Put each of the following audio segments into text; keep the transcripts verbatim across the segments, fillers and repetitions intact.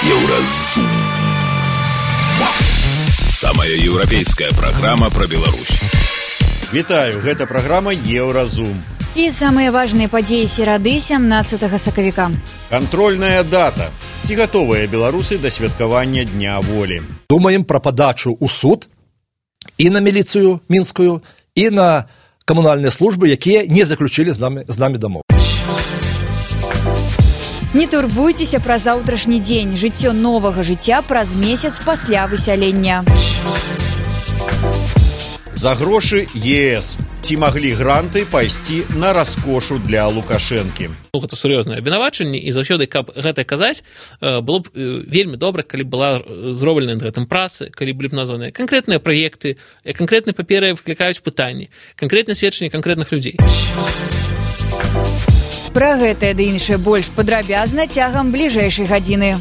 Еўразум. Самая еўрапейская праграма пра Беларусь. Вітаю, гэта праграма Еўразум. І самыя важныя падзеі серады сямнаццатага сакавіка. Кантрольная дата. Ці гатовыя беларусы да святкавання Дня волі? Думаем пра падачу ў суд і на міліцыю мінскую, і на камунальныя службы, якія не заключылі з намі, з намі дамоў. Не турбуйцеся пра заўтрашні дзень. Жыццё новага жыцця праз месяц пасля высялення. За грошы ЕС. Ці маглі гранты пайсці на раскошу для Лукашэнкі? Ну, гэта сур'ёзнае абвінавачанне, і заўсёды, каб гэта казаць, было б вельмі добра, калі была зроблена над гэтым працы, калі былі б названыя канкрэтныя праекты, канкрэтныя паперы выклікаюць пытанні, канкрэтныя сведчанні канкрэтных людзей. Пра гэтае ды іншае больш падрабязна цягам бліжэйшай гадзіны.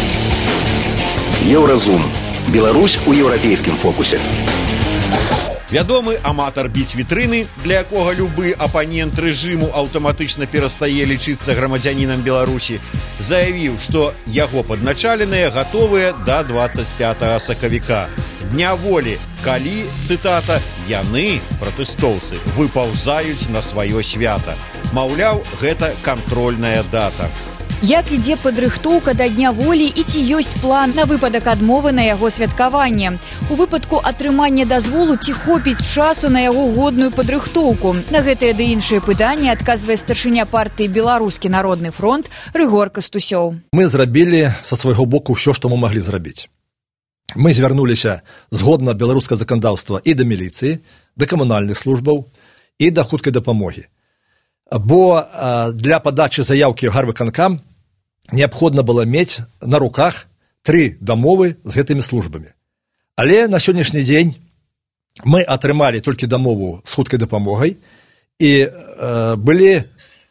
Еўразум. Беларусь у еўрапейскім фокусе. Вядомы аматар біць вітрыны, для якога любы апанент рэжыму аўтаматычна перастае лічыцца грамадзянінам Беларусі, заявіў, што яго падначаленыя гатовыя да дваццаць пятага сакавіка. Дня волі, калі, цытата, яны, пратэстоўцы, выпаўзаюць на сваё свята. Маўляў, гэта кантрольная дата. Як ідзе падрыхтоўка да Дня волі і ці ёсць план на выпадак адмовы на яго святкаванне? У выпадку атрымання дазволу ці хопіць часу на яго годную падрыхтоўку? На гэтыя ды іншыя пытанні адказвае старшыня партыі Беларускі народны фронт Рыгор Кастусёў. Мы зрабілі са свайго боку ўсё, што мы маглі зрабіць. Мы звярнуліся згодна беларускага заканадаўства і да міліцыі, да камунальных службаў і да хуткай дапамогі. Бо для падачы заяўкі ў гарвыканкам неабходна было мець на руках тры дамовы з гэтымі службамі. Але на сённяшні дзень мы атрымалі толькі дамову з хуткай дапамогай і э, былі э,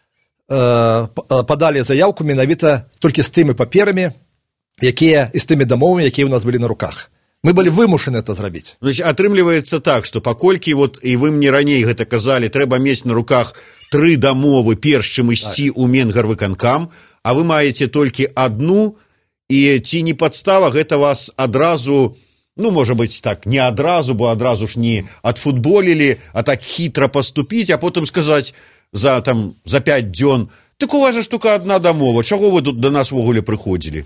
падалі заяўку менавіта толькі з тымі паперамі, якія і з тымі дамовамі, якія ў нас былі на руках. Мы былі вымушаны это зрабіць. Значит, атрымліваецца так, што паколькі вот, і вы мне раней гэта казалі, трэба мець на руках тры дамовы, перш чым ісці ў Менгарвыканкам, а вы маеце толькі адну, і ці не падстава гэта вас адразу, ну, можа быць так, не адразу, бо адразу ж не адфутболілі, а так хітра паступіць, а потым сказаць за, там, за пяць дзён, так у вас жа штука адна дамова, чаго вы тут да нас ввогуле прыходзілі?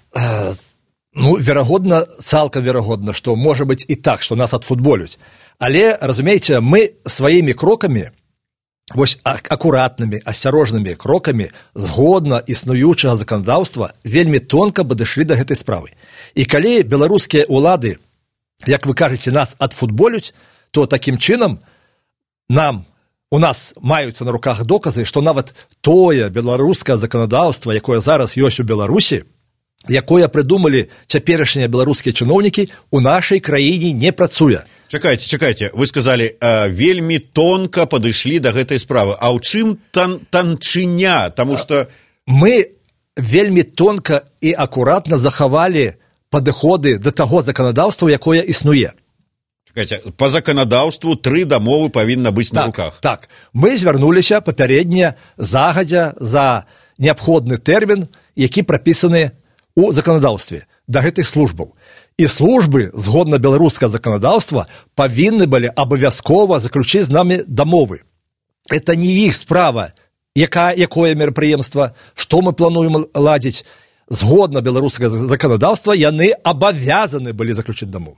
Ну, верагодна, цалкам верагодна, што можа быць і так, што нас адфутболюць. Але, разумееце, мы сваімі крокамі, вось акуратнымі, асцярожнымі крокамі згодна існуючага заканадаўства вельмі тонка падышлі да гэтай справы. І калі беларускія ўлады, як вы кажаце, нас адфутболюць, то такім чынам нам, у нас маюцца на руках доказы, што нават тое беларускае заканадаўства, якое зараз ёсць у Беларусі, якое прыдумалі цяперашнія беларускія чыноўнікі, у нашай краіне не працуе. Чакайце, чакайце, вы сказалі, э, вельмі тонка падышлі да гэтай справы. А ў чым тан, танчыня? Таму што... Мы вельмі тонка і акуратна захавалі падыходы да таго заканадаўства, якое існуе. Чакайце, па заканадаўству тры дамовы павінна быць так, на руках. Так, мы звярнуліся папярэдне загадзя за неабходны тэрмін, які прапісаны у заканадаўстве да гэтых службаў. І службы, згодна беларускага заканадаўства, павінны былі абавязкова заключыць з намі дамовы. Это не іх справа, яка, якое мерапрыемства, што мы плануем ладзіць. Згодна беларускага заканадаўства, яны абавязаны былі заключыць дамовы.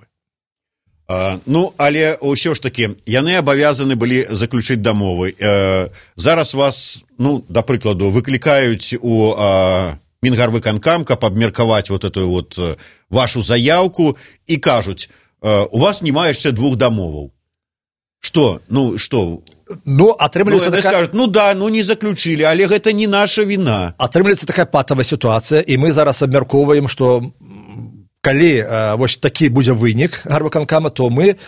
А, ну, але ўсё ж такі, яны абавязаны былі заключыць дамовы. Э, зараз вас, ну, да прыкладу, выклікаюць у... А... Менгарвыканкам, каб абмеркаваць вот эту вот вашу заявку, і кажуць, у вас няма яшчэ двух дамоваў. Што? Ну, што? Ну, атрымліваецца ну, такая... скажуць, ну да, ну не заключылі, але гэта не наша віна. Атрымліваецца такая патавая сітуацыя, і мы зараз абмяркоўваем, што калі э, вось такі будзе вынік гарвыканкама, то мы э,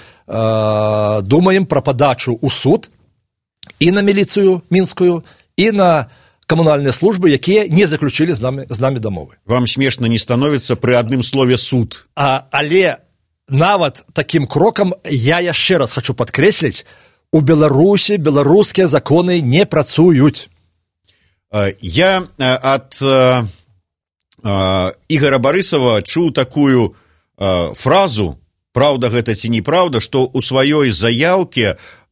думаем пра падачу ў суд і на міліцыю мінскую, і на камунальныя службы, якія не заключылі з намі, з намі дамовы. Вам смешна не становіцца пры адным слове суд. А, але нават такім крокам я яшчэ раз хочу падкрэсліць, у Беларусі беларускія законы не працуюць. Я ад Ігора Барысава чуў такую фразу, праўда гэта ці неправда, што ў сваёй заяўкі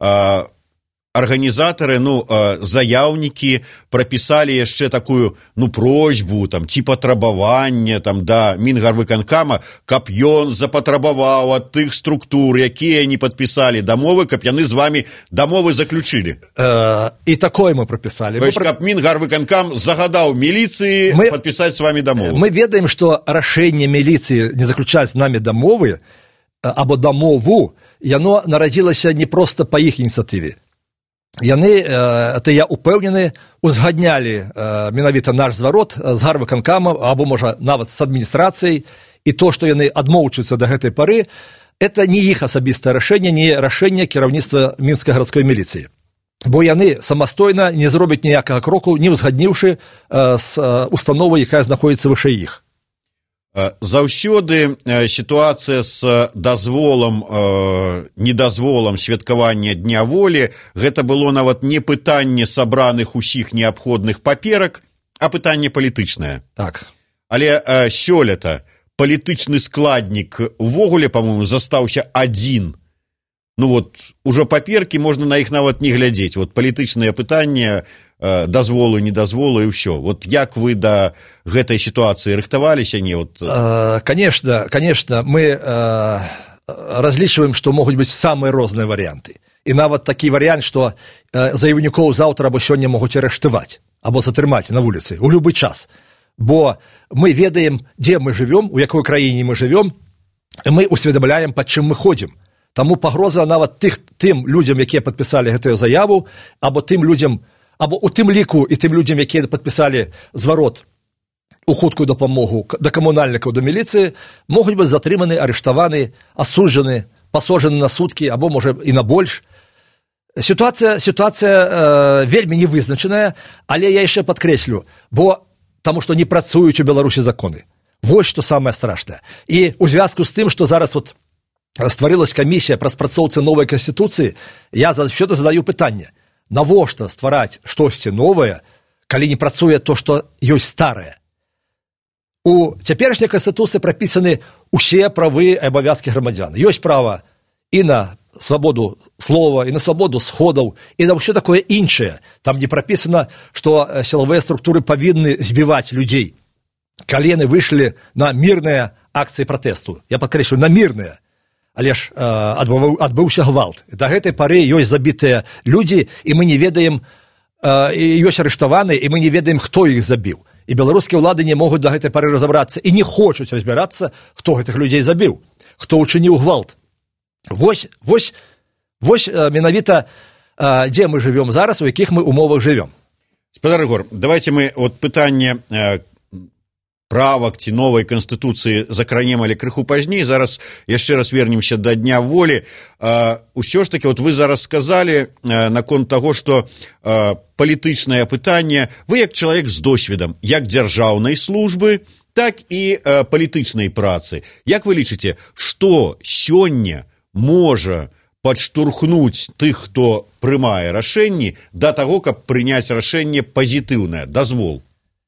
арганізатары, ну, заяўнікі прапісалі яшчэ такую, ну, просьбу, там, ці патрабаванне, там, да Мінгарвыканкама, каб ён запатрабаваў ад тых структур, якія не падпісалі дамовы, каб яны з вамі дамовы заключылі. Э, і такое мы прапісалі. То есть, каб Мінгарвыканкам загадаў міліцыі мы, падпісаць з вамі дамовы. Мы ведаем, што рашэнне міліцыі не заключаць з намі дамовы, або дамову, яно нарадзілася не проста па іх ініцыятыве. Яны, это я упэўнены, узгаднялі менавіта наш зварот з гарвыканкамам, або, можа, нават з адміністрацыяй, і то, што яны адмоўчуюцца да гэтай пары, это не іх асабістае рашэнне, не рашэнне кіраўніцтва мінскай гарадской міліцыі. Бо яны самастойна не зробяць ніякага кроку, не ўзгадніўшы з установай, якая знаходзіцца вышэй іх. Заўсёды сітуацыя з дазволам, недазволам святкавання Дня волі, гэта было нават не пытанне сабраных усіх неабходных паперак, а пытанне палітычнае. Так. Але сёлета палітычны складнік увогуле, па-моему, застаўся адзін. Ну вот, ужо паперкі, можна на іх нават не глядзець. Вот палітычныя пытанні, дазволы, недазволы і ўсё. Вот як вы да гэтай сітуацыі рыхтаваліся? Не, вот... Конечно, конечно, мы разлічваем, што могуць быць самыя розныя варыянты. І нават такі варыянт, што заяўнікоў заўтра або сёння могуць арыштаваць, або затрымаць на вуліцы ў любы час. Бо мы ведаем, дзе мы жывём, у якой краіне мы жывём, і мы усведамляем, пад чым мы ходзім. Таму пагроза нават тых, тым людзям, якія падпісалі гэтую заяву, або тым людзям, або у тым ліку і тым людзям, якія падпісалі зварот у хуткую дапамогу да камунальнікаў, да міліцыі, могуць быць затрыманы, арыштаваны, асуджаны, пасажаны на суткі, або, можа, і на больш. Сітуацыя, сітуацыя э, вельмі невызначаная, але я яшчэ падкрэслю, бо таму што не працуюць у Беларусі законы. Вось што самае страшнае. І ў звязку з тым, што зараз вот стварылась камісія па распрацоўцы новай канстытуцыі, я заўсёды задаю пытанне: навошта ствараць штосьці новае, калі не працуе то, што ёсць старае? У цяперашняй канстытуцыі прапісаны ўсе правы і абавязкі грамадзян. Ёсць права і на свабоду слова, і на свабоду сходаў, і на ўсё такое іншае. Там не прапісана, што сілавыя структуры павінны збіваць людзей, калі яны выйшлі на мірныя акцыі пратэсту. Я падкрэслю, на мірныя. Але ж э, адбыў, адбыўся гвалт. Да гэтай пары ёсць забітыя людзі, і мы не ведаем, э, ёсць арыштаваны, і мы не ведаем, хто іх забіў. І беларускія ўлады не могуць да гэтай пары разабрацца і не хочуць разбірацца, хто гэтых людзей забіў, хто ўчыніў гвалт. Вось, вось, вось э, менавіта, э, дзе мы жывём зараз, у якіх мы умовах жывём. Спадар Ігор, давайте мы от пытанне э, правак ці новай канстытуцыі закранем, але крыху пазней. Зараз яшчэ раз вернемся да Дня волі. Усё ж таки, вот вы зараз сказалі наконт таго, што палітычнае пытанне, вы як чалавек з досведам як дзяржаўнай службы, так і палітычнай працы. Як вы лічыце, што сёння можа падштурхнуць тых, хто прымае рашэнні, да таго, каб прыняць рашэнне пазітыўнае, дазвол?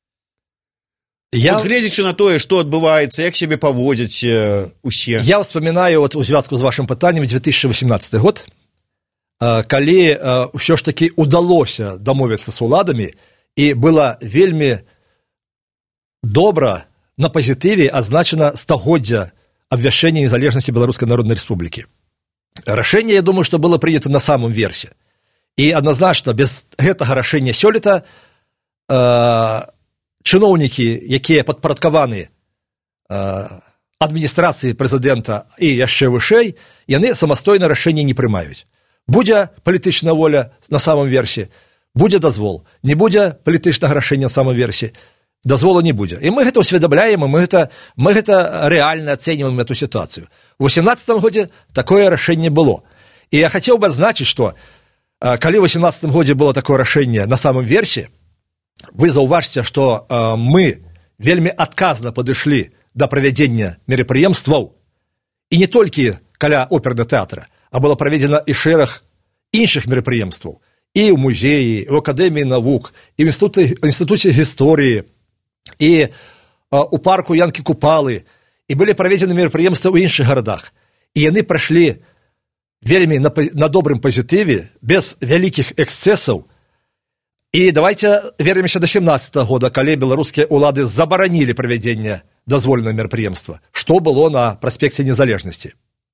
Я... Вот гледзячы на тое, што адбываецца, як сябе паводзяць э, усе. Я вспоминаю вот, у звязку з вашым пытаннем две тысячи восемнадцатый год, э, калі э, ўсё ж таки удалося дамовіцца з уладамі, і было вельмі добра на пазітыве адзначана стагоддзя абвяшчэння незалежнасці Беларускай Народнай Рэспублікі. Рашэнне, я думаю, што было прынята на самым версе. І адназначна без гэтага рашэння сёлета э, чыноўнікі, якія падпарадкаваны э, адміністрацыі прэзідэнта і яшчэ вышэй, яны самастойна рашэнне не прымаюць. Будзе палітычная воля на самым версе, будзе дазвол. Не будзе палітычнага рашэння на самым версе, дазвола не будзе. І мы гэта ўсведамляем, і мы гэта, мы гэта рэальна ацэньваем эту сітуацыю. У восемнадцатым годзе такое рашэнне было. І я хацеў бы адзначыць, што э, калі ў восемнадцатым годзе было такое рашэнне на самым версе, вы заўважце, што э, мы вельмі адказна падышлі да правядзення мерапрыемстваў, і не толькі каля опернага тэатра, а было праведзена і шэраг іншых мерапрыемстваў, і ў музеі, і ў акадэміі навук, і ў інстытуце, інстытуце гісторыі, і у парку Янкі Купалы, і былі праведзены мерапрыемствы ў іншых гарадах. І яны прайшлі вельмі на, на добрым пазітыве, без вялікіх эксцэсаў. І давайте вернемся до семнадцатого года, калі беларускія ўлады забаранілі правядзенне дазволенага мерапрыемства. Што было на праспекце Незалежнасці?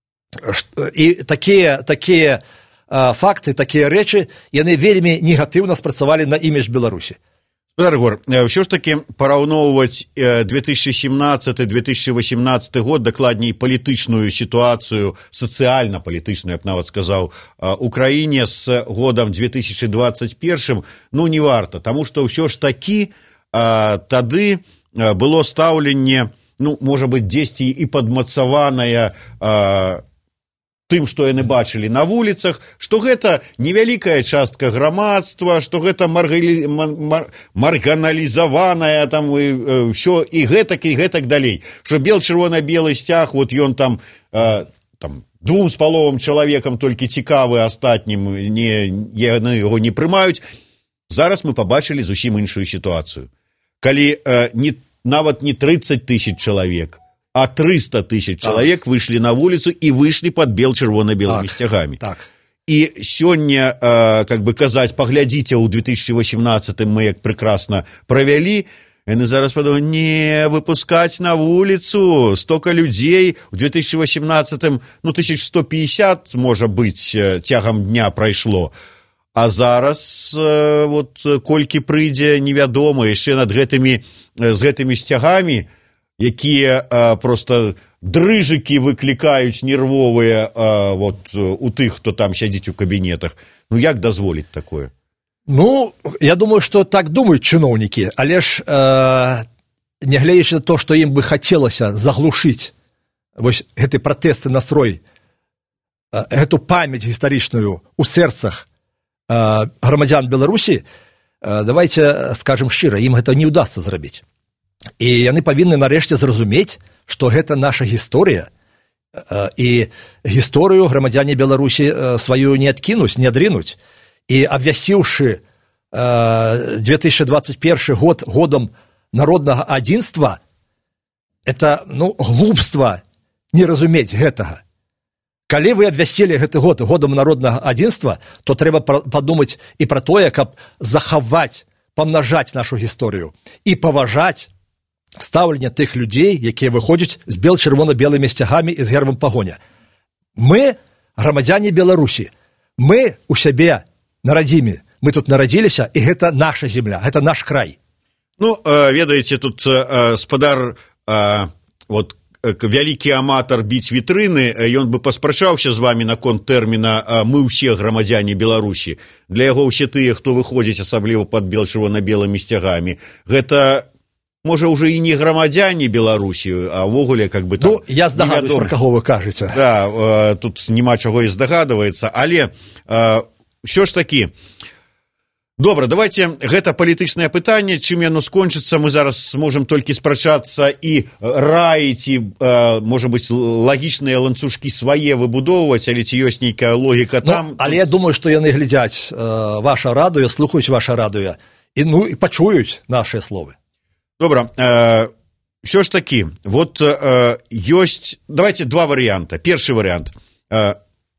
І такія, такія а, факты, такія рэчы, яны вельмі негатыўна спрацавалі на імідж Беларусі. Спадар Егор, ўсё ж такі параўноўваць две тысячи семнадцаты — две тысячи восемнадцаты год, дакладней палітычную сітуацыю, сацыяльна-палітычную, я б нават сказаў, у краіне з годам две тысячи двадцать первым, ну, не варта, таму што ўсё ж такі а, тады было стаўленне, ну, можа быць, дзесьці і падмацаванае а, тым, што яны бачылі на вуліцах, што гэта невялікая частка грамадства, што гэта маргали... мар... марганалізаваная, там, і, ўсё, і гэтак, і гэтак далей. Што бел-чырвона-белы сцяг, вот ён там, а, там двум з паловым чалавекам толькі цікавы, астатнім не, яны яго не прымаюць. Зараз мы пабачылі зусім іншую сітуацыю. Калі а, не, нават не тридцать тысяч чалавек, а триста тысяч чалавек выйшлі на вуліцу і выйшлі пад бел-чырвона-белымі сцягамі. Так. І сёння, э, как бы казаць, паглядзіце, ў две тысячи восемнадцатым мы як прекрасна правялі, яны зараз падумаюць, не, выпускаць на вуліцу столько людзей, у две тысячи восемнадцатым, ну, тысяч сто пятьдесят, можа быць, цягам дня прайшло, а зараз, э, вот, колькі прыйдзе, невядома, яшчэ над гэтымі, з гэтымі сцягамі, якія а, просто дрыжыкі выклікаюць нервовыя а, вот, у тых, хто там сядзіць у кабінетах. Ну, як дазволіць такое? Ну, я думаю, што так думаюць чыноўнікі, але ж э, нягледзячы на то, што ім бы хацелася заглушыць вось гэты пратэсты настрой, э, гэту памяць гістарычную у сэрцах э, грамадзян Беларусі, э, давайте скажам шчыра, ім гэта не ўдасца зрабіць. І яны павінны нарэшце зразумець, што гэта наша гісторыя, і гісторыю грамадзяне Беларусі сваю не адкінуць, не адрынуць. І абвясціўшы две тысячи двадцать первый год годам народнага адзінства, это, ну, глупства не разумець гэтага. Калі вы абвясцілі гэты год годам народнага адзінства, то трэба падумаць і пра тое, каб захаваць, памнажаць нашу гісторыю і паважаць стаўленне тых людзей, якія выходзяць з бел-чырвона-белымі сцягамі і з гербам пагоня. Мы грамадзяне Беларусі, мы у сябе на радзіме, мы тут нарадзіліся, і гэта наша земля, гэта наш край. Ну, ведаеце, тут спадар, вот, вялікі аматар біць вітрыны, ён бы паспрачаўся з вамі наконт тэрміна «мы ўсе грамадзяне Беларусі». Для яго ўсе тыя, хто выходзіць асабліва пад бел-чырвона-белымі сцягамі, гэта, можа, уже і не грамадзяне Беларусі, а ўвогуле, как бы там... Ну, я здагадваюсь, пра каго вы кажаце. Да, тут няма чаго і здагадваецца, але ўсё ж такі... Добра, давайте, гэта палітычнае пытанне, чым яно скончыцца, мы зараз можам толькі спрачацца і раіць, і, можа быць, лагічныя ланцужкі свае выбудоўваць, але ці ёсць нейкая логіка там... Ну, але я думаю, што яны глядзяць ваша радыё, слухаюць ваша радыё, і, ну, і пачуюць нашыя словы. Добра, э, ўсё ж такі, вот э, ёсць, давайте два варыянта. Першы варыянт, э,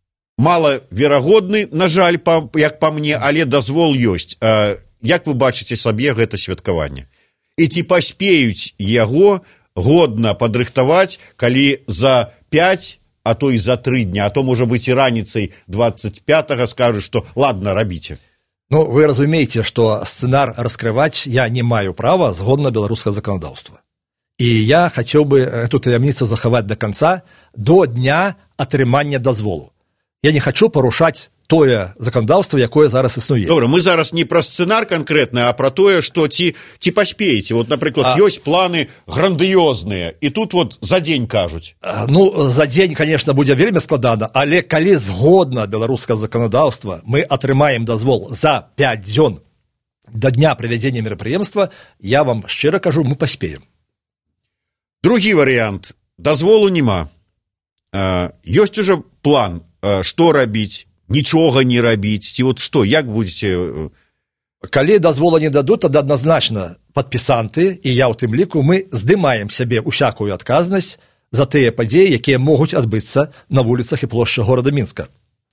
малаверагодны, на жаль, па, як па мне, але дазвол ёсць. Э, як вы бачыце сабе гэта святкаванне? І ці паспеюць яго годна падрыхтаваць, калі за пять, а то і за тры дня, а то, можа быць, і раніцай двадцать пятого скажуць, што ладно, рабіце. Ну, вы разумеете, что сценар раскрывать я не маю права згодна беларускага законодаўства. И я хотел бы эту таямніцу захаваць до конца, до дня атрымання дазволу. Я не хочу парушаць тое законодаўства, якое зараз існуе. Добра, мы зараз не пра сцэнар канкрэтны, а пра тое, што ці, ці паспееце. Вот, напрыклад, а... ёсць планы грандыёзныя, і тут вот за дзень кажуць. Ну, за дзень, конечно, будзе вельмі складана, але калі згодна беларускага заканадаўства мы атрымаем дазвол за пять дзён да дня правядзення мерапрыемства, я вам шчыра кажу, мы паспеем. Другі варыянт. Дазволу няма. Ёсць уже план, што рабіць, нічога не рабіць, ці вот што, як будзеце... Калі дазвола не дадуць, тады адназначна падпісанты, і я ў тым ліку, мы здымаем сябе усякую адказнасць за тыя падзеі, якія могуць адбыцца на вуліцах і плошчах горада Мінска.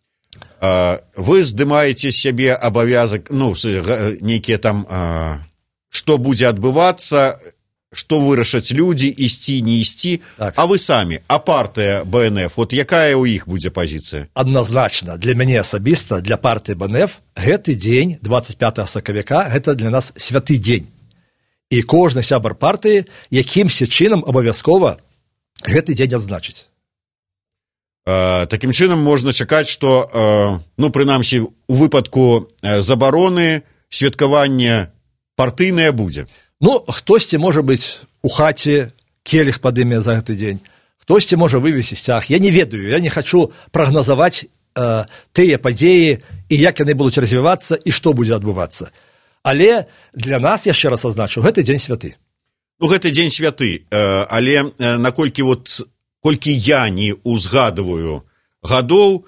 Вы здымаеце сябе абавязак, ну, нейкія там, што будзе адбывацца, што вырашаць людзі, ісці, не ісці, так. А вы самі, а партыя бэ эн эф, вот якая ў іх будзе пазіцыя? Адназначна, для мяне асабіста, для партыі бэ эн эф, гэты дзень, двадцать пятого сакавіка, гэта для нас святы дзень. І кожны сябар партыі якімся чынам абавязкова гэты дзень адзначыць. Э, такім чынам можна чакаць, што, э, ну, прынамсі, у выпадку забароны святкаванне партыйнае будзе. Ну, хтосьці, можа быць, у хаце келіх падыме за гэты дзень, хтосьці можа вывесці сцяг. Я не ведаю, я не хачу прагназаваць э, тыя падзеі і як яны будуць развівацца і што будзе адбывацца. Але для нас, яшчэ раз азначу, гэты дзень святы. Ну, гэты дзень святы, але наколькі вот, колькі я не узгадываю гадоў,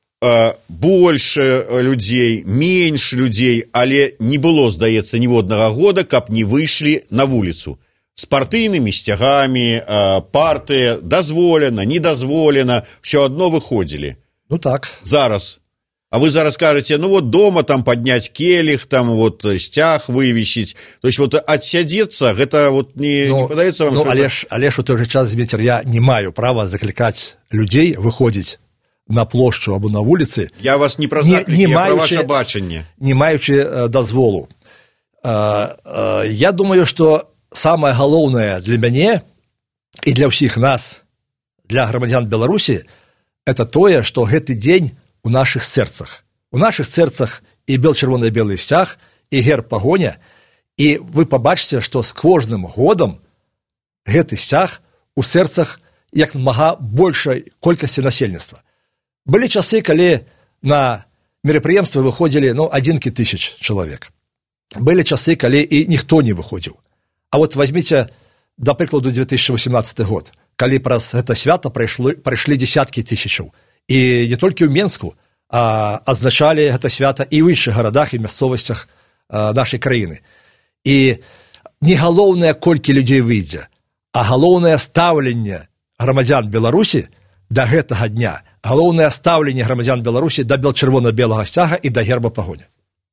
больш людзей, менш людзей, але не было, здаецца, ніводнага года, каб не выйшлі на вуліцу. З партыйнымі сцягамі, партыя, дазволена, недазволена, ўсё адно выходзілі. Ну так. Зараз. А вы зараз кажаце, ну вот дома там поднять келих, там вот стяг вывесить. То есть вот отсядеться, гэта вот не, ну, не падаецца вам? Ну, але ж, але ж у той же час, Зміцер, я не маю права закликать людей выходить на плошчу або на вуліцы. Я вас не про заклик, не, не я маючи, про ваше бачанне. Не маючи э, дазволу. Э, э, я думаю, что самое галоўнае для мяне и для ўсіх нас, для грамадзян Беларусі, это тое, что гэты дзень у наших сэрцах. У наших сэрцах і бел-чырвона-белы сцяг, і герб пагоня, і вы пабачыце, што з кожным годам гэты сцяг у сэрцах як мага большай колькасці насельніцтва. Былі часы, калі на мерапрыемствы выходзілі, ну, адзінкі тысяч чалавек. Былі часы, калі і ніхто не выходзіў. А вот возьмите, да прыкладу, две тысячи восемнадцатый год, калі праз гэта свята прайшлі, прайшлі десяткі тысячаў. І не толькі ў Менску, а адзначалі гэта свята і ў іншых гарадах і мясцовасцях нашай краіны. І не галоўнае, колькі людзей выйдзе, а галоўнае стаўленне грамадзян Беларусі да гэтага дня, галоўнае стаўленне грамадзян Беларусі да бел-чырвона-белага сцяга і да герба пагоня.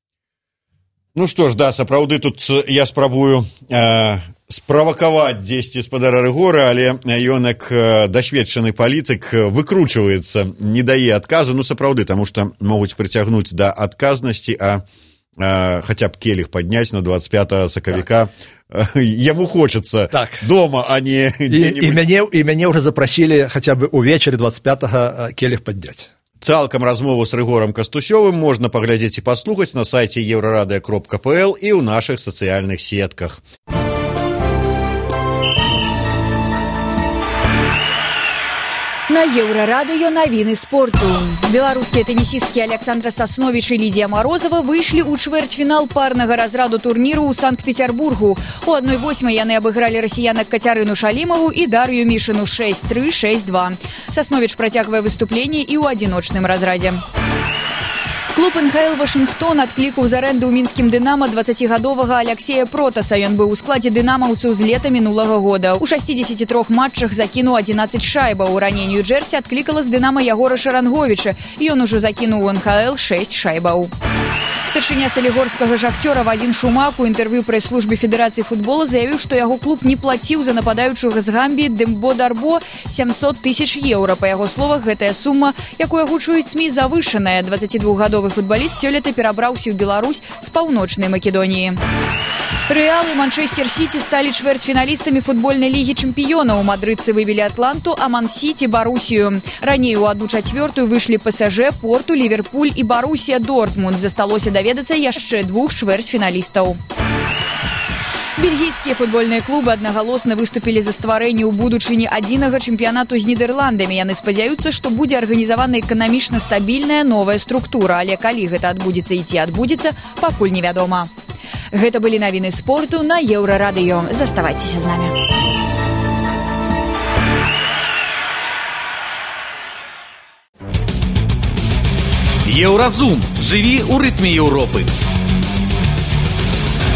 Ну што ж, да, сапраўды тут я спрабую э, справакаваць дзесьці спадара Рыгора, але ён, як дасведчаны палітык, выкручваецца, не дае адказу, ну сапраўды, таму што могуць прыцягнуць да адказнасці, а э, хаця б келіх падняць на двадцать пятого сакавіка. Так. Яму хочацца так. Дома, а не... І, і, мяне, і мяне ўжо запрасілі хаця б увечары двадцать пятого келіх падняць. Цалкам размову з Рыгорам Кастусёвым можна паглядзець і паслухаць на сайце еўрарадыё кропка пэ эл і ў нашых сацыяльных сетках. На Еўрарадыё навіны спорту. Беларускія тэнісісткі Александра Сасновіч і Лідія Марозава выйшлі ў чвэрцьфінал парнага разраду турніру ў Санкт-Петербургу. У адной восьмай яны абыгралі расіянак Кацярыну Шалімаву і Дар'ю Мішыну шэсць тры шэсць два. Сасновіч працягвае выступленне і ў адзіночным разрадзе. Клуб эн ха эл Вашынгтон адклікаў з арэнды ў мінскім «Дынама» дваццацігадовага Аляксея Протаса. Ён быў у складзе «Дынамаўцаў» з лета мінулага года. У шасцідзесяці трох матчах закінуў адзінаццаць шайбаў. Раней Нью-Джерсі адклікала з «Дынама» Ягора Шаранговіча. Ён ужо закінуў у эн ха эл шэсць шайбаў. Старшыня салігорскага «Шахтёра» Вадзім Шумак у інтэрв'ю прэс-службе Федэрацыі футбола заявіў, што яго клуб не плаціў за нападаючага з Гамбіі Дембо Дарбо сямсот тысяч еўра. Па яго словах, гэтая сума, якую агучваюць СМІ, завышаная. дваццацідвухгадовы футбаліст сёлета перабраўся ў Беларусь з паўночнай Македоніі. Рэал і Манчестер Сіці сталі чвэрцьфіналістамі футбольнай лігі чэмпіёнаў. Мадрыдцы вывелі Атланту, а Ман-Сіці – Барусію. Раней у адну чацвёртую выйшлі пэ эс жэ, Порту, Ліверпуль і Барусія Дортмунд. Засталося даведацца яшчэ двух чвэрцьфіналістаў. Бельгійскія футбольныя клубы аднагалосна выступілі за стварэнне ў будучыні адзінага чэмпіянату з Нідерландамі. Яны спадзяюцца, што будзе арганізавана эканамічна стабільная новая структура, але калі гэта адбудзецца і ці адбудзецца, пакуль невядома. Гэта былі навіны спорту на Еўрарадыё. Заставайцеся з намі. Еўразум. Жыві ў рытме Еўропы.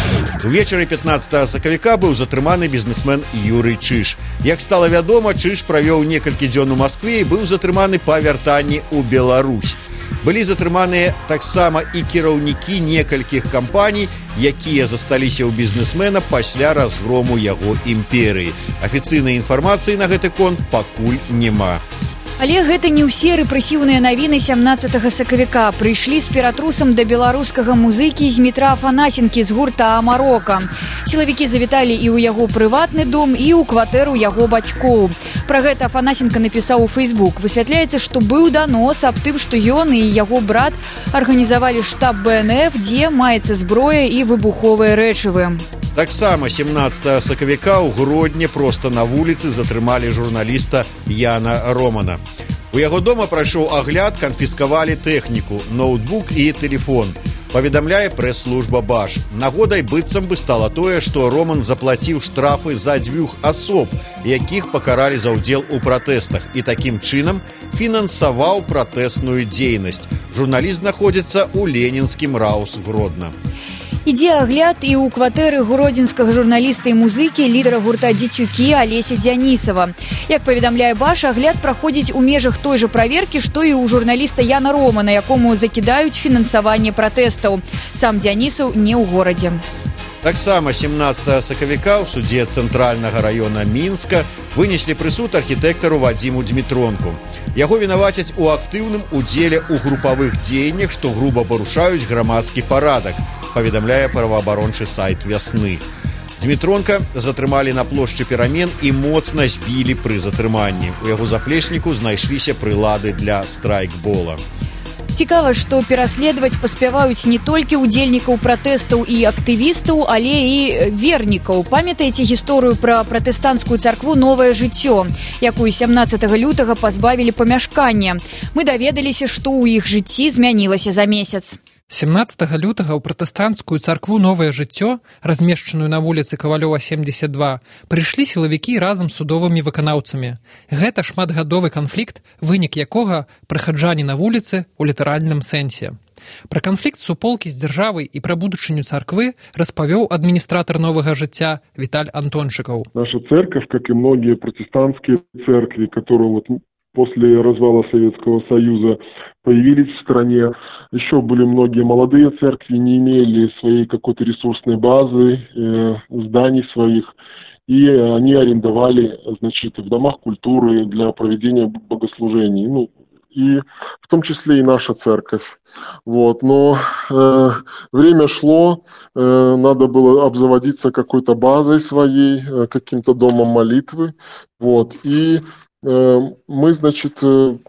Увечары пятнаццатага сакавіка быў затрыманы бізнесмен Юрый Чыж. Як стала вядома, Чыж правёў некалькі дзён у Маскве і быў затрыманы па вяртанні ў Беларусь. Былі затрыманыя таксама і кіраўнікі некалькіх кампаній, якія засталіся ў бізнесмена пасля разгрому яго імперыі. Афіцыйнай інфармацыі на гэты конт пакуль няма. Але гэта не ўсе рэпрэсіўныя навіны сямнаццатага сакавіка. Прыйшлі з ператрусам да беларускага музыкі Змітра Афанасенкі з гурта «Амарока». Сілавікі завіталі і ў яго прыватны дом, і ў кватэру яго бацькоў. Пра гэта Афанасенка напісаў у Фейсбук. Высвятляецца, што быў данос аб тым, што ён і яго брат арганізавалі штаб бэ эн эф, дзе маецца зброя і выбуховыя рэчывы. Таксама сямнаццатага сакавіка ў Гродні проста на вуліцы затрымалі журналіста Яна Романа. У яго дома прайшоў агляд, канфіскавалі тэхніку, ноутбук і тэлефон. Паведамляе прэс-служба БАЖ. Нагодай быццам бы стала тое, што Роман заплаціў штрафы за дзвюх асоб, якіх пакаралі за ўдзел у пратэстах, і такім чынам фінансаваў пратэсную дзейнасць. Журналіст знаходзіцца ў ленінскім раус Гродна. Ідзе агляд і ў кватэры гродзенскага журналіста і музыкі, лідара гурта «Дзецюкі» Алеся Дзянісава. Як паведамляе БАЖ, агляд праходзіць у межах той жа праверкі, што і ў журналіста Яна Романа, якому закідаюць фінансаванне пратэстаў. Сам Дзянісаў не ў горадзе. Таксама сямнаццатага сакавіка ў судзе цэнтральнага раёна Мінска вынеслі прысуд архітэктару Вадзіму Дмітронку. Яго вінавацяць у актыўным удзеле ў групавых дзеяннях, што груба парушаюць грамадскі парадак, паведамляе праваабарончы сайт «Вясны». Дмітронка затрымалі на плошчы Перамен і моцна збілі пры затрыманні. У яго заплечніку знайшліся прылады для страйкбола. Цікава, што пераследаваць паспяваюць не толькі ўдзельнікаў пратэстаў і актывістаў, але і вернікаў. Памятаеце гісторыю пра пратэстанцкую царкву «Новае жыццё», якую сямнаццатага лютага пазбавілі памяшкання. Мы даведаліся, што ў іх жыцці змянілася за месяц. сямнаццатага лютага ў пратэстанцкую царкву «Новае жыццё», размешчаную на вуліцы Кавалёва семьдесят два, прыйшлі сілавікі разам з судовымі выканаўцамі. Гэта шматгадовы канфлікт, вынік якога прыхаджане на вуліцы ў літаральным сэнсе. Пра канфлікт суполкі з дзяржавай і пра будучыню царквы распавёў адміністратор «Новага жыцця» Віталь Антончыкаў. Наша церковь, как и многие протестантские церкви, которые вот после развала Советского Союза появились в стране. Еще были многие молодые церкви, не имели своей какой-то ресурсной базы, э, зданий своих, и они арендовали, значит, в домах культуры для проведения богослужений, ну, и в том числе и наша церковь. Вот. Но э, время шло, э, надо было обзаводиться какой-то базой своей, э, каким-то домом молитвы, вот, и мы, значит,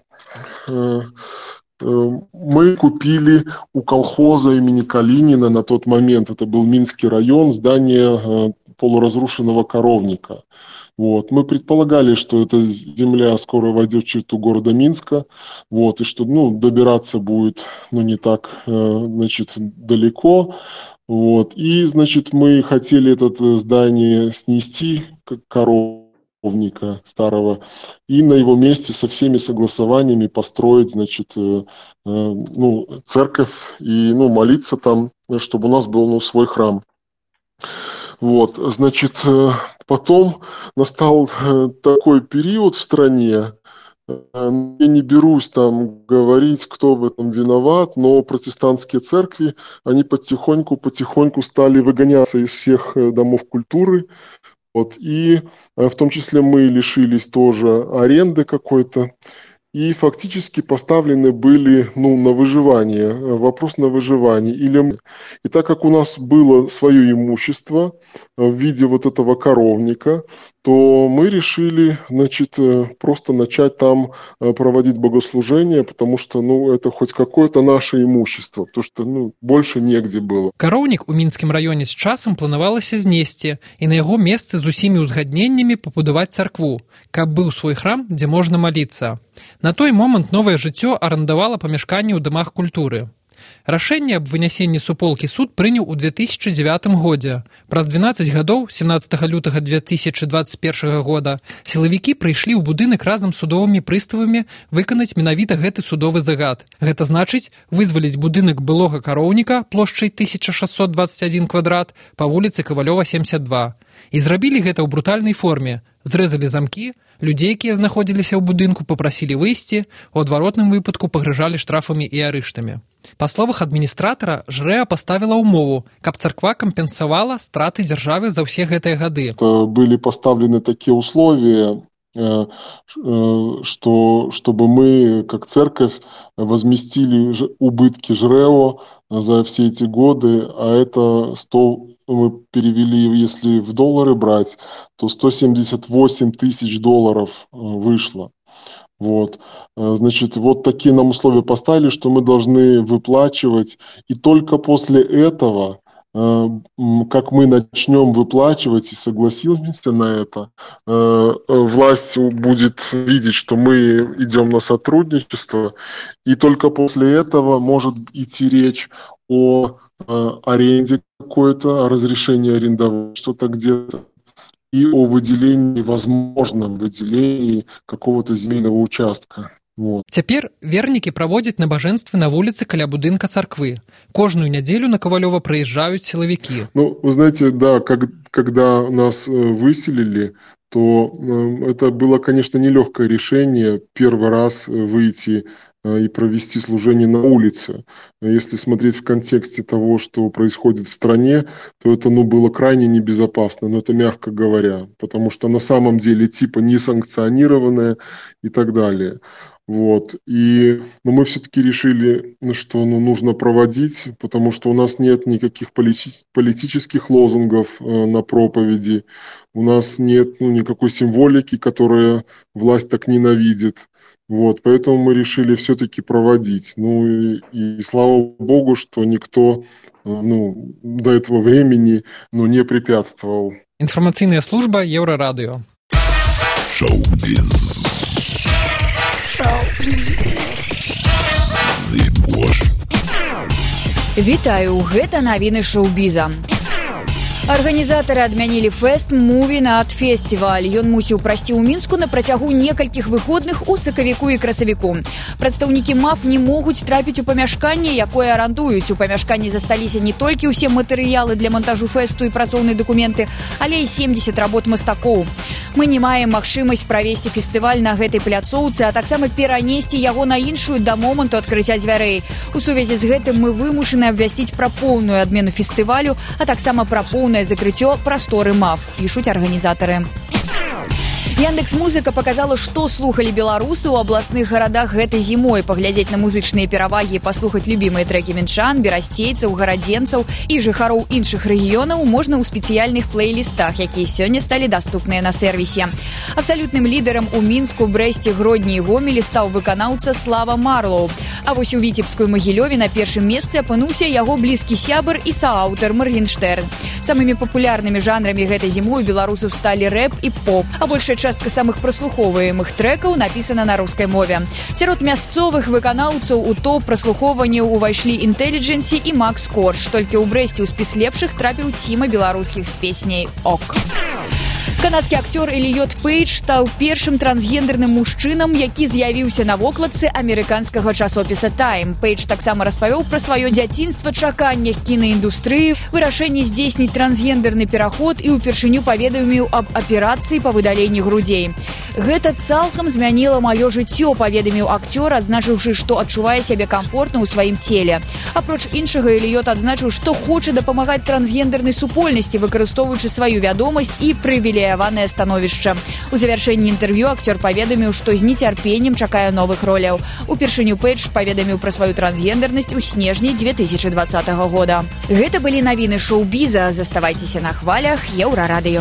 мы купили у колхоза имени Калинина на тот момент, это был Минский район, здание полуразрушенного коровника. Вот. Мы предполагали, что эта земля скоро войдет в черту города Минска, вот, и что, ну, добираться будет, ну, не так, значит, далеко. Вот. И, значит, мы хотели это здание снести, как коровника старого, и на его месте со всеми согласованиями построить, значит, э, э, ну, церковь и, ну, молиться там, чтобы у нас был, ну, свой храм. Вот, значит, э, потом настал э, такой период в стране, э, я не берусь там говорить, кто в этом виноват, но протестантские церкви, они потихоньку-потихоньку стали выгоняться из всех домов культуры. Вот, и в том числе мы лишились тоже аренды какой-то, и фактически поставлены были, ну, на выживание, вопрос на выживание. Или... И так как у нас было свое имущество в виде вот этого коровника, то мы решили, значит, просто начать там проводить богослужение, потому что, ну, это хоть какое-то наше имущество, потому что, ну, больше негде было. Кароўнік у мінскім раёне з часам планавалася знесці і на яго месцы з усімі ўзгадненнямі пабудаваць царкву, каб быў свой храм, дзе можна маліцца. На той момант «Новае жыццё» арандавала памяшканні ў дамах культуры. Рашэнне аб вынясенні суполкі суд прыняў у две тысячы дзевятым годзе. Праз дванаццаць гадоў, семнаццатага лютага две тысячы двадцать первого года, сілавікі прыйшлі ў будынак разам з судовымі прыставамі выканаць менавіта гэты судовы загад. Гэта значыць вызваліць будынак былога кароўніка плошчай тысяча шестьсот двадцать один квадрат па вуліцы Кавалёва семьдесят два. І зрабілі гэта ў брутальнай форме. Зрэзалі замкі, людзей, якія знаходзіліся ў будынку, папрасілі выйсці, у адваротным выпадку пагражалі штрафамі і арыштамі. Па словах адміністратара, ЖРЭА поставила умову, каб царква кампенсавала страты дзяржавы за ўсе гэтыя гады. Были поставлены такие условия, что, чтобы мы, как церковь, возместили убытки ЖРЭО за все эти годы, а это сто, мы перевели, если в доллары брать, то сто семьдесят восемь тысяч долларов вышло. Вот. Значит, вот такие нам условия поставили, что мы должны выплачивать, и только после этого, как мы начнем выплачивать и согласимся на это, власть будет видеть, что мы идем на сотрудничество, и только после этого может идти речь о аренде какой-то, о разрешении арендовать что-то где-то, и о выделении, возможном выделении какого-то земельного участка. Вот. Цяпер вернікі праводзяць набажэнствы на вуліцы каля будынка царквы. Кожную нядзелю на Ковалёва проезжают силовики. Ну, вы знаете, да, как, когда нас выселили, то э, это было, конечно, нелегкое решение первый раз выйти э, и провести служение на улице. Если смотреть в контексте того, что происходит в стране, то это, ну, было крайне небезопасно, но это мягко говоря, потому что на самом деле типа несанкционированное и так далее. Вот. И, но мы все-таки решили, что ну, нужно проводить, потому что у нас нет никаких полити- политических лозунгов э, на проповеди, у нас нет ну, никакой символики, которая власть так ненавидит. Вот. Поэтому мы решили все-таки проводить. Ну и, и слава богу, что никто э, ну, до этого времени ну, не препятствовал. Информационная служба Еврорадио. Шоу-биз. Вітаю, гэта навіны шоу-біза. Арганізатары адмянілі фэст «Муві Нат Фестиваль». Ён мусіў прайсці ў Мінску на працягу некалькіх выходных у сакавіку і красавіку. Прадстаўнікі МАФ не могуць трапіць у памяшканне, якое арандуюць. У памяшканні засталіся не толькі ўсе матэрыялы для монтажу фэсту і працоўныя дакументы, але і семьдесят работ мастакоў. Мы не маем магчымасць правесці фестываль на гэтай пляцоўцы, а таксама перанесці яго на іншую да моманту адкрыцця дзвярэй. У сувязі з гэтым мы вымушаны абвясціць пра поўную адмену фестывалю, а таксама пра поўнае закрыццё прасторы МАФ, пішуць арганізатары. Яндекс.Музыка показала, што слухалі беларусы ў абласных гарадах гэтай зімой. Паглядзець на музычныя перавагі, паслухаць любімыя трэкі мінчан, берасцейцаў, гарадзенцаў і жыхароў іншых рэгіёнаў можна ў спецыяльных плейлістах, якія сёння сталі даступныя на сервісе. Абсалютным лідарам у Мінску, Брэсце, Гродні і Гомелі стаў выканаўца Слава Марлоу. А вось у Віцебскую Магілёве на першым месцы апынуўся яго блізкі сябар і сааўтар Маргенштерн. Самымі папулярнымі жанрамі гэтай зімой у беларусаў сталі рэп і поп, а большая частка самых праслухоўваемых трэкаў напісана на рускай мове. Сярод мясцовых выканаўцаў у топ праслухоўванняў увайшлі Intelligence і Макс Корж. Толькі ў Брэсце ў спіс лепшых трапіў ціма беларускіх з песняй «Ок». Канадскі актёр Эліот Пейдж стаў першым трансгендерным мужчынам, які з'явіўся на вокладцы амерыканскага часопіса «Тайм». Пейдж таксама распавёў пра сваё дзяцінства, чаканнях кінаіндустрыі, вырашэнні здзейсніць трансгендерны пераход і ўпершыню паведаміў аб аперацыі па выдаленні грудзей. Гэта цалкам змяніла маё жыццё, паведаміў акцёр, адзначыўшы, што адчувае сябе камфортна ў сваім целе. Апроч іншага, Эліот адзначыў, што хоча дапамагаць трансгендернай супольнасці, выкарыстоўваючы сваю вядомасць і прывілеяванае становішча. У завяршэнні інтэрв'ю акцёр паведаміў, што з нецярпеннем чакае новых роляў. Упершыню Пейдж паведаміў пра сваю трансгендернасць у снежні две тысячы двадцатага года. Гэта былі навіны шоу-біза. Заставайцеся на хвалях Еўрарадыё.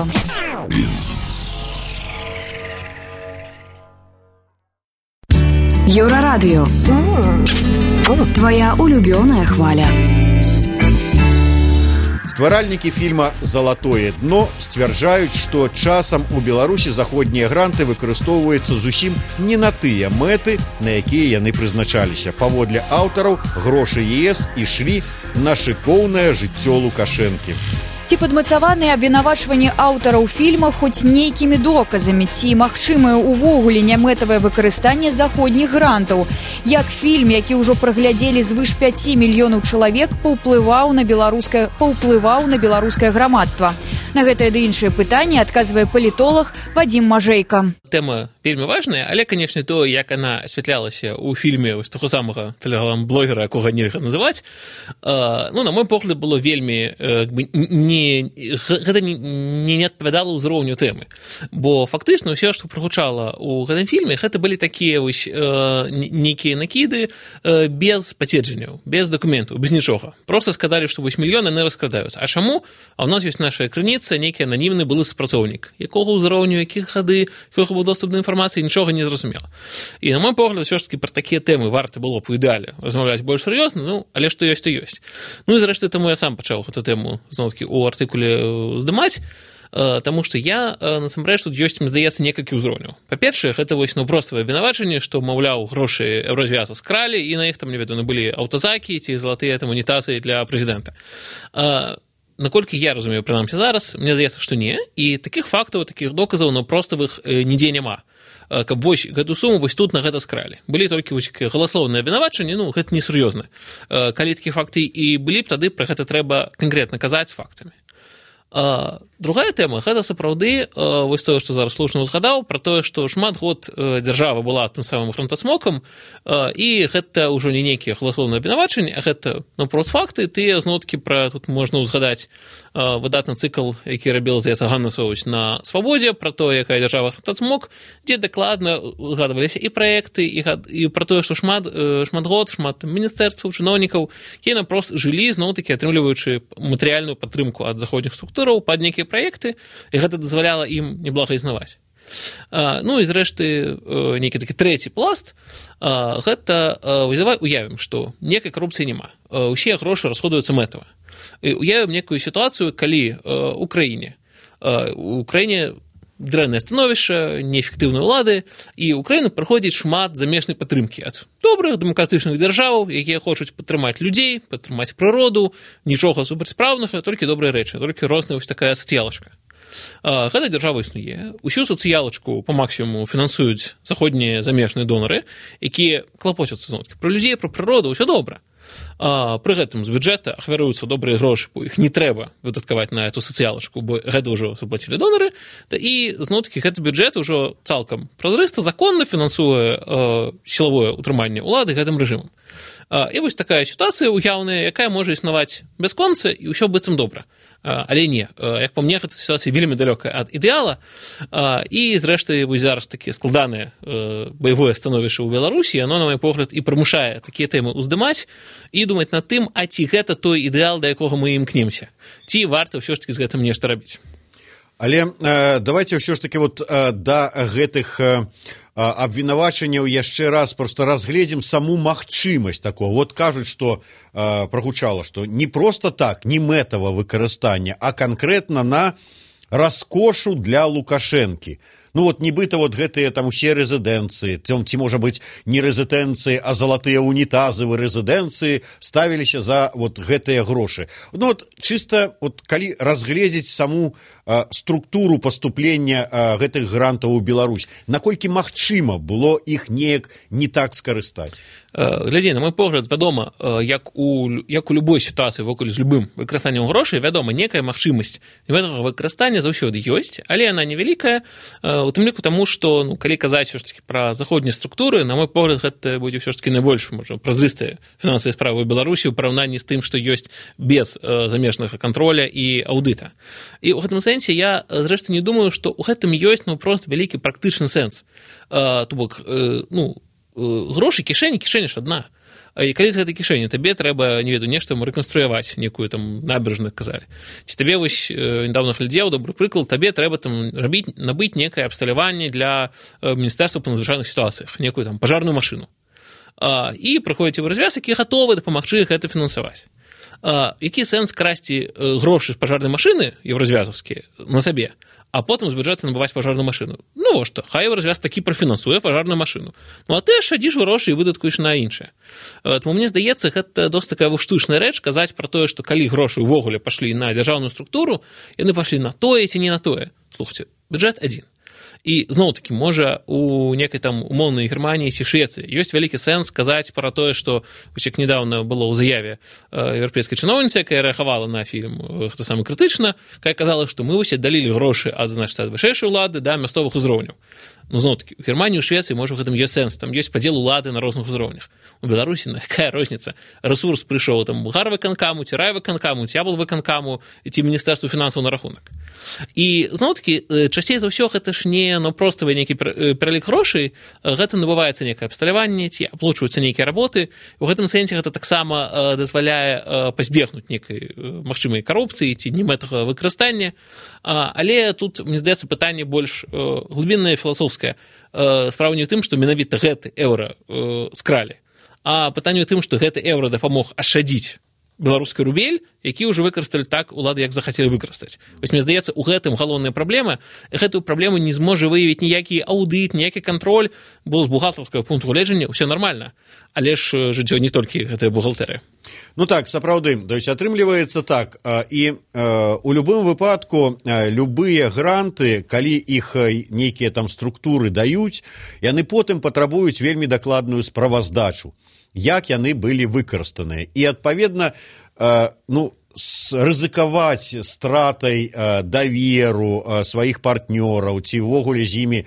Еўрарадыё. Твоя улюбёная хваля. Стваральнікі фільма «Залатое дно» сцвярджаюць, што часам у Беларусі заходнія гранты выкарыстоўваюцца зусім не на тыя мэты, на якія яны прызначаліся. Паводле аўтараў, грошы ЕС ішлі на шыкоўнае жыццё Лукашэнкі. Ці падмацаваныя абвінавачванні аўтараў фільма хоць нейкімі доказамі, ці магчымае ўвогуле нямэтавае выкарыстанне заходніх грантаў? Як фільм, які ўжо праглядзелі звыш пяці мільёнаў чалавек, паўплываў на беларускае паўплываў на беларускае грамадства? На гэтае ды іншыя пытанні адказвае палітолог Вадзім Мажэйка. Тэма вельмі важная, але, канечне, то, як яна асвятлялася ў фільме вось таго самага тэлеграм-блогера, якога нельга называць, э, ну, на мой погляд, было вельмі э, не, гэта не, не адпавядала ўзроўню тэмы. Бо фактычна ўсё, што прагучала ў гэтым фільме, гэта былі такія вось э, нейкія накіды э, без пацверджанняў, без дакументаў, без нічога. Проста сказалі, што вось мільёны не раскрадаюцца. А чаму? А ў нас ёсць наша крыніца, нейкі ананімны былы супрацоўнік, якога ўзроўню, якіх хады, якога быў доступ да інфармацыі, нічога не зразумела. І, на мой погляд, ўсё ж таки пра такія тэмы варта было б у ідэале размаўляць больш сур'ёзна, ну, але што ёсць, то ёсць. Ну і зрэшты, таму я сам пачаў гэту тэму зноў-такі ў артыкуле здымаць, таму што я, насамрэч, тут ёсць, мне здаецца, некалькі ўзроўняў. Па-першае, гэта вось, ну, проставае абвінавачанне, што, маўляў, грошы Еўразвяза скралі, і на іх там, не ведаю, былі аўтазакі ці залатыя там унітазы для прэзідэнта. Наколькі я разумею, прынамсі зараз, мне здаецца, што не, і такіх фактаў, такіх доказаў, ну, проставых нідзе няма. Каб вось гэту суму вось тут на гэта скралі. Былі толькі вось галаслоўныя абвінавачанні, ну, гэта несур'ёзна. Калі такія факты і былі б, тады пра гэта трэба канкрэтна казаць фактамі. Другая тэма, гэта сапраўды вось тое, што зараз слушна узгадаў, пра тое, што шмат год дзяржава была тым самым грантасмокам, і гэта ўжо не нейкія галаслоўныя абвінавачанні, а гэта наўпрост факты, тыя зноў-такі пра тут можна ўзгадаць выдатны цыкл, які рабіла, здаецца, Ганна Соваць на Свабодзе, пра тое, якая дзяржава грантасмок, дзе дакладна ўгадваліся і праекты, і, і пра тое, што шмат, шмат год, шмат міністэрстваў, чыноўнікаў, яны прост жылі, зноў-такі атрымліваючы матэрыяльную падтрымку ад заходніх структураў пад нейкія праекты, і гэта дазваляла ім неблага існаваць. Ну і зрэшты, нейкі такі трэці пласт, гэта уявім, што некай карупцыі няма. Усе грошы расходуюцца мэтава. Уявім некую сітуацыю, калі ў краіне, у краіне дрэннае становішча, неэфектыўныя ўлады, і ў краіну прыходзіць шмат замежнай падтрымкі ад добрых дэмакратычных дзяржаў, якія хочуць падтрымаць людзей, падтрымаць прыроду, нічога супрацьпраўнага, толькі добрыя рэчы, толькі розная вось такая сацыялачка. Гэта дзяржава існуе. Усю сацыялачку па максімуму фінансуюць заходнія замежныя донары, якія клапоцяцца зноўкі пра людзей, пра прыроду, ўсё добра. А, пры гэтым з бюджэта ахвяруюцца добрыя грошы, бо іх не трэба выдаткаваць на эту сацыялачку, бо гэта ўжо заплацілі донары, і зноў-такі гэты бюджэт ужо цалкам празрыста, законна фінансуе э, сілавое ўтрыманне ўлады гэтым рэжымам. А, і вось такая сітуацыя уяўная, якая можа існаваць бясконца, і ўсё быццам добра. Але не, як па мне, гэта сітуацыя вельмі далёкая ад ідэала, і, зрэшты, вось зараз такія складаныя баявое становішча ў Беларусі, яно, на мой погляд, і прымушае такія тэмы ўздымаць і думаць над тым, а ці гэта той ідэал, да якога мы імкнемся, ці варта ўсё ж такі з гэтым нешта рабіць. Але э, давайте ўсё ж такі вот э, да гэтых э, абвінавачанняў яшчэ раз просто разгледзім саму магчымасць такого. Вот кажуць, што э, прагучала, што не просто так, не мэтава выкарыстання, а канкрэтна на раскошу для Лукашэнкі. Ну вот нібыта вот гэтыя там усе рэзідэнцыі, ці можа быць не рэзідэнцыі, а залатыя унітазавы рэзідэнцыі ставіліся за вот гэтыя грошы. Ну вот чыста вот калі разгледзець саму а, структуру паступлення а, гэтых грантаў у Беларусь, наколькі магчыма было іх неяк не так скарыстаць? Глядзі, на мой погляд, вядома, як у, як у любой сітуацыі вокуль з любым выкарыстаннем грошай, вядома, некая магчымасць гэтага выкарыстання заўсёды ёсць, але яна невялікая, у тым ліку таму, што, ну, калі казаць ўсё ж такі пра заходнія структуры, на мой погляд, гэта будзе ўсё ж такі найбольш, можа, празрыстыя фінансавыя справы ў Беларусі ў параўнанні з тым, што ёсць без э, замежнага кантроля і аўдыта. І ў гэтым сэнсе я, зрэшты, не думаю, што ў гэтым ёсць, ну, прост вялікі практычны сэнс. Э, то бок, э, ну, грошы, кішэні, кішэня ж адна. І калі з гэтай кішэні табе трэба, не ведаю, нешта рэканструяваць, некую там набережную казалі. Ці табе вось нядаўна глядзеў, добры прыклад, табе трэба там рабіць, набыць некае абсталяванне для міністэрства па надзвычайных сітуацыях, некую там пажарную машыну. І прыходзіць Еўразвяз, які гатовы дапамагчы гэта фінансаваць. Які сэнс красці грошы з пажарнай машыны еўразвязаўскія на сабе, а потым з бюджэта набываць пажарную машыну? Ну, што, хай еўразвяз такі прафінансуе пажарную машыну. Ну, а ты шадзіш грошы і выдаткуеш на іншае. Таму мне здаецца, гэта досыць такая штучная рэч казаць пра тое, што калі грошы ўвогуле пашлі на дзяржаўную структуру, яны пашлі на тое ці не на тое. Слухайце, бюджэт адзін. І зноў-такі, можа, у некай там умоўнай Германіі ці Швецыі ёсць вялікі сэнс казаць пра тое, што як недавно было ў заяве еўрапейскай чыноўніцы, якая рэагавала на фільм гэта самы крытычна, якая казала, што мы ўсе далілі грошы ад, значыць, ад вышэйшай улады да мясцовых узроўняў. Ну, зноў-такі, у Германіі, у Швецыі, можа, у гэтым ёсць сэнс, там ёсць падзел улады на розных узроўнях. У Беларусі, ну, якая розніца? Рэсурс прыйшоў там гарвыканкаму, ці райвыканкаму, ці яблвыканкаму, ці міністэрству фінансаў на рахунак. І, зноў-такі, часцей за ўсё гэта ж не ну, проставы нейкі пералік грошай, гэта набываецца нейкае абсталяванне, ці аплачваюцца нейкія работы. У гэтым сэнсе гэта таксама дазваляе пазбегнуць нейкай магчымай карупцыі ці немэтага выкарыстання. Але тут, мне здаецца, пытанне больш глыбіннае, філасофскае. Справа не ў тым, што менавіта гэты еўра скралі, а пытанне ў тым, што гэты еўра дапамог ашчадзіць беларускі рубель, які ўжо выкарысталі так улады, як захацелі выкарыстаць. Вось мне здаецца, у гэтым галоўная праблема. Гэтую праблему не зможа выявіць ніякі аўдыт, ніякі кантроль, бо з бухгалтарскага пункту гледжання ўсё нармальна. Але ж жыццё не толькі гэтая бухгалтэрыя. Ну так, сапраўды, то есть атрымліваецца так, і у любым выпадку любыя гранты, калі іх нейкія там структуры даюць, яны потым патрабуюць вельмі дакладную справаздачу, як яны былі выкарыстаныя. І, адпаведна, ну, рызыкаваць стратай даверу сваіх партнёраў, ці ўвогуле з імі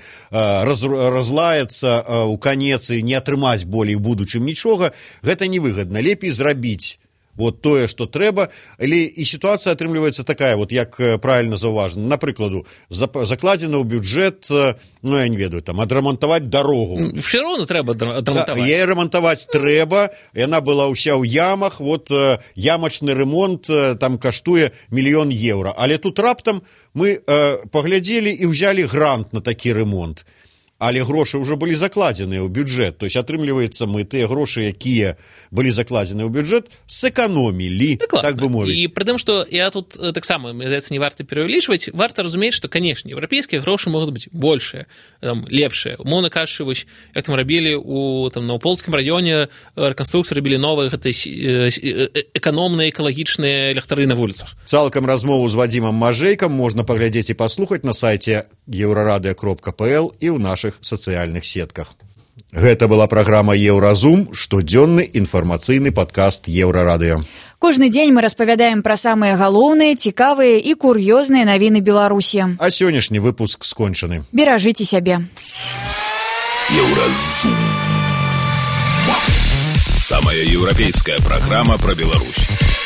разлаяцца ў канец і не атрымаць болей у будучым нічога, гэта невыгадна. Лепей зрабіць вот тое, што трэба, але і сітуацыя атрымліваецца такая, вот як правільна заўважана. Напрыкладу, закладзена ў бюджэт, ну, я не ведаю, там, адрамантаваць дарогу. Все роўна трэба адрамантаваць. Яе рамантаваць трэба, яна была ўся ў ямах, вот ямачны ремонт там каштуе мільён еўра. Але тут раптам мы паглядзелі і ўзялі грант на такі ремонт. Але грошы ўжо былі закладзеныя ў бюджэт. То есть, атрымліваецца, мы тыя грошы, якія былі закладзеныя ў бюджэт, сэканомілі, так бы мовіць. І пры тым, што я тут таксама, мне здаецца, не варта перавялічваць, варта разумець, што, канешне, еўрапейскія грошы могуць быць большыя, там, лепшыя. Умоўна кажучы, вось, як там рабілі у там, на Польскім раёне, рэканструкцыі рабілі новыя гэтай эканомныя, экалагічныя ліхтары на вуліцах. Цалкам размову з Вадзімам Мажэйкам можна паглядзець і паслухаць на сайце еўрарадыё кропка пэ эл і ў нашых сацыяльных сетках. Гэта была праграма «Еўразум», штодзённы інфармацыйны падкаст Еўрарадыё. Кожны дзень мы распавядаем пра самыя галоўныя, цікавыя і кур'ёзныя навіны Беларусі. А сённяшні выпуск скончаны. Беражыце сябе. Еўразум. Самая еўрапейская праграма пра Беларусь.